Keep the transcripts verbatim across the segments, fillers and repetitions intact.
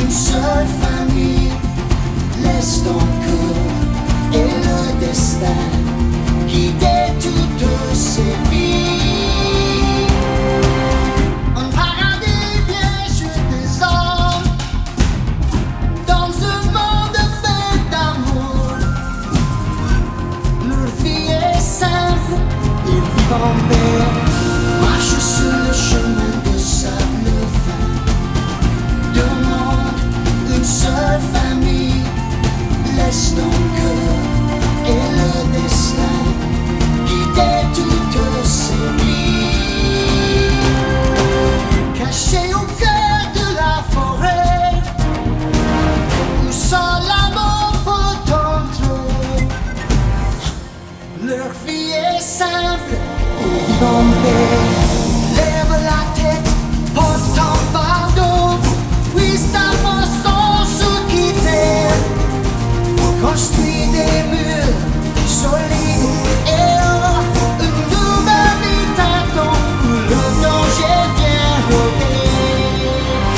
une seule famille. Laisse ton cœur et le destin guider toutes ces vies. Un paradis vierge des hommes dans un monde fait d'amour. Leur vie est simple, ils vivent en paix, marchent sur le chemin de sable fin. Demande une seule famille. Laisse ton cœur et le destin guider toutes ces vies. Cachés au cœur de la forêt, où seul l'amour peut entrer. Leur vie est simple, ils vivent en paix. Lève la tête, porte ton fardeau, puisse ta façon se quitter. Construis des murs solides et aura une nouvelle vie t'attend où le danger vient rôder.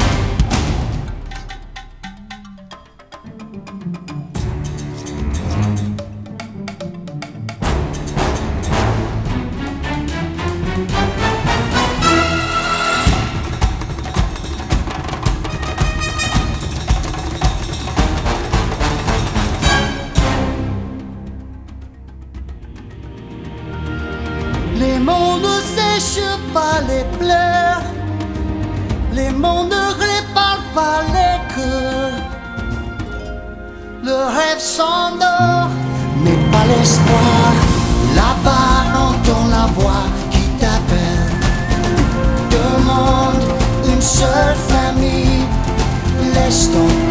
Les mots ne sèchent pas les pleurs, les mots ne réparent pas les cœurs. Le rêve s'endort, mais pas l'espoir. Là-bas, entend la voix qui t'appelle. Demande une seule famille, laisse ton